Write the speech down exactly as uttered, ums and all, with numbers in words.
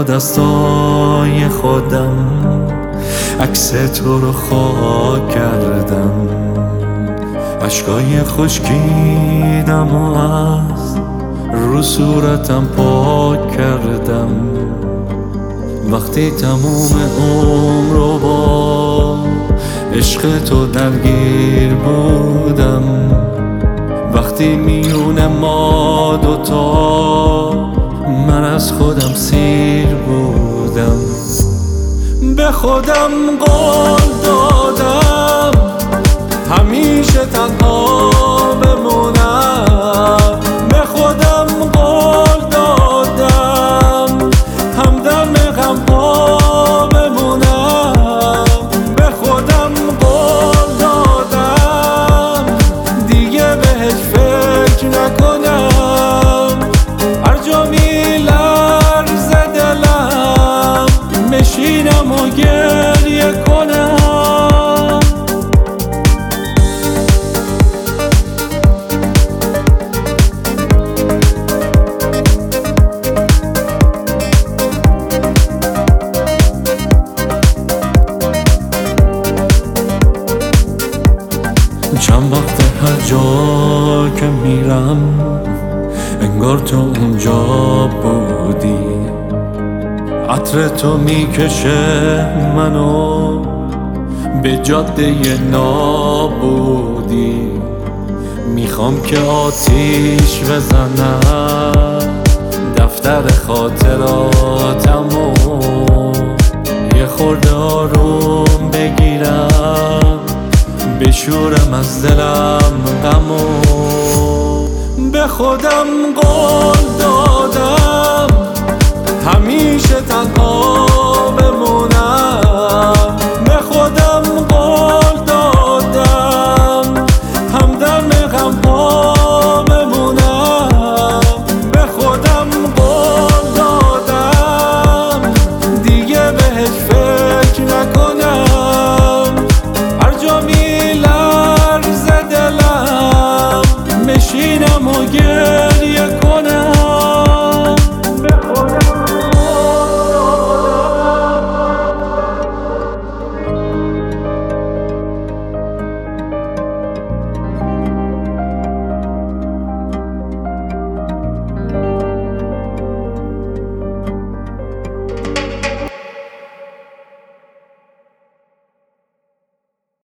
با دستای خودم عکس تو رو خاک کردم، اشکای خشکیدم و از رو صورتم پاک کردم. وقتی تموم عمر رو با عشق تو درگیر بودم، وقتی میون ما دوتا من از خودم سیر بودم، به خودم قول دادم همیشه تنها بمونم، به خودم قول دادم همدم غم‌ها بمونم، به خودم قول دادم دیگه بهش فکر نکنم، هر جا میلرزه دلم بشینم و گریه کنم. چند وقت هر جا که میرم انگار تو اونجا بودی، عطر تو میکشه منو به جاده نابودی، میخوام که آتیش بزنم دفتر خاطراتمو، یه خورده آروم بگیرم بشورم از دلم غمو، به خودم قول دادم همیشه تنها